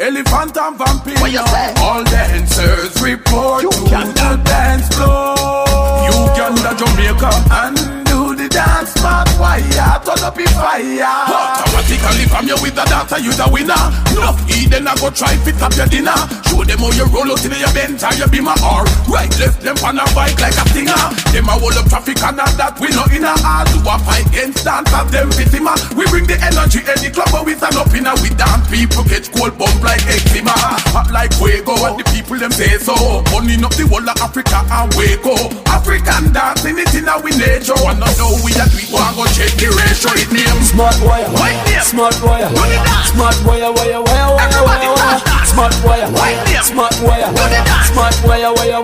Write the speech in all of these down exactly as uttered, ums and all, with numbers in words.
Elephant and vampire. What you say? All dancers report Uganda. To the dance floor. Uganda, Jamaica, and do the dance man. Why ya turn up in fire? Automatically from you with the dancer, you the winner. Enough Eden, I go try fit up your dinner. Show them how you roll out in your Benz or your Beamer, or right left them on a bike like a stinger. Them a hold up traffic and all that we no in a hard to a fight against dancers, them victima. We bring the energy any club but we stand up in a we dance people catch cold bump like eczema. Hot like Fuego, what the people them say so. Burning up the whole of Africa and Waco. African dancing it in our nature. Wanna know we a do it, wanna go check the ratio. It name Smart Wire, White name Smart Wire, Smart Wire, Wire, Wire, Wire, Wire, Smart Wire, White name Smart Wire, Smart Wire, Wire, Wire,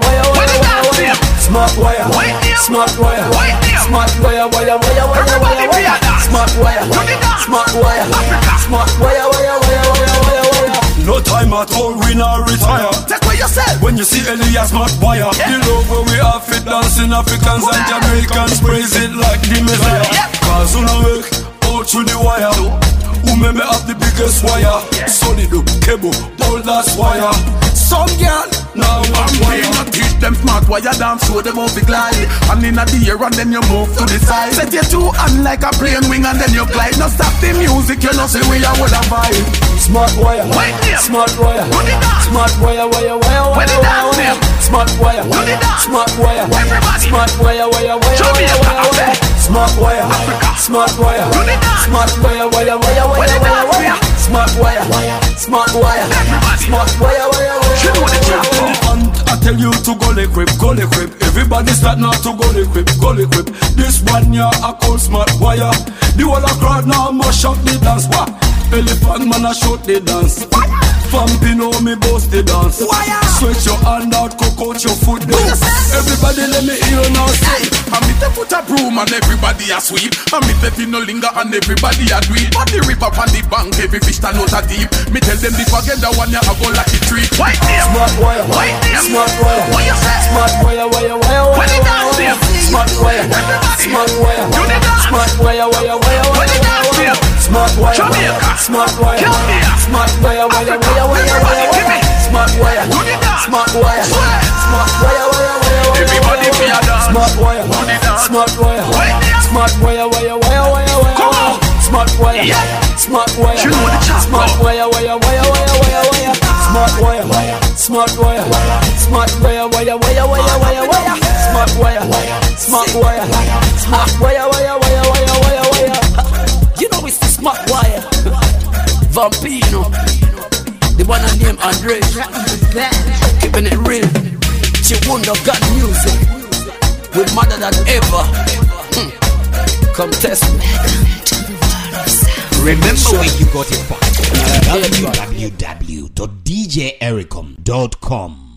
Wire, Smart Wire, Smart Wire, Smart Wire, Wire, Wire, Wire, Wire, Smart Wire, Smart Wire, Smart Wire, Wire, Wire, Wire, Wire. No time at all, we not retire. Take what you said. When you see Elias Smart Wire, Yeah. the love where we have it dancing Africans and Jamaicans praise it like the Messiah. Yeah. Cause on a work out through the wire. Who may me have the biggest wire? Solid cable, all that's wire. Some girl, now I'm I'm wire. wire. Teach them smart wire dance, show them how to glide. And in the air and then you move to the side. Set your two hand like a plane wing and then you glide. Now stop the music, you know say we are with a vibe. Smart Wire, White name Smart Wire, Do the dance. Smart Wire, Wire, Wire, When the Wire, dance Wire, name. Smart Wire, Do the dance. Smart Wire, Everybody. Smart Wire, Wire, Wire, Jamaica, Wire, Wire, Africa. Smart Wire, Africa. Smart Wire, Do the dance. Smart Wire, Wire, Wire, When Wire, the Wire, dance Wire, name. Smart Wire, Smart Wire, Everybody. Smart Wire, Wire, You know the Wire, job. And I tell you to go equip, go equip. Everybody start now to go equip, go equip. This one yeah, I call Smart Wire. The whole of crowd now must shout the dance. What? Elephant man a shout the dance. Vampino me boast the dance. Stretch your hand out, cock out your foot. Everybody let me hear now say. And me te put a broom and everybody a sweep. And me te no linger and everybody a do it. On the river, on the bank, every fish stand out a deep. Me tell them the forget the one ya a go like a tree. White name, Smart Wire, White name, Smart Wire, what you say? Smart Wire, Wire, Wire, When the Wire, dance Wire, name. Smart Wire, Everybody. Smart Wire, Do the dance. Smart Wire, Wire, Wire, When the dance Wire, name. Smart Wire, Jamaica. Smart Wire, Come here. Smart Wire, Wire, Wire, Wire, Everybody, Wire, give me. Smart Wire, Do the dance. Smart Wire, Swear. Smart Wire, Wire, Wire, Wire, Everybody be a dance. Smart Wire, Do the dance. Smart Wire, White name. Smart Wire, Wire, Wire, Wire, Wire, Come on. Smart Wire, Yeah. Smart Wire, You know the chop, Smart bro. Wire, Wire, Wire, Wire, Wire, Wire, Smart Wire, Smart Wire, Smart Wire, Wire, Wire, Wire, Wire, Wire, Smart Wire, Smart Wire, Smart Wire, Wire, Wire, Wire, Wire, Wire. You know it's the Smart Wire. Vampino, the one I name Andre, keeping it real. She wonder got music, with madder than ever. Hmm. Come test me. Remember where you got it from. w w w dot d j ericom dot com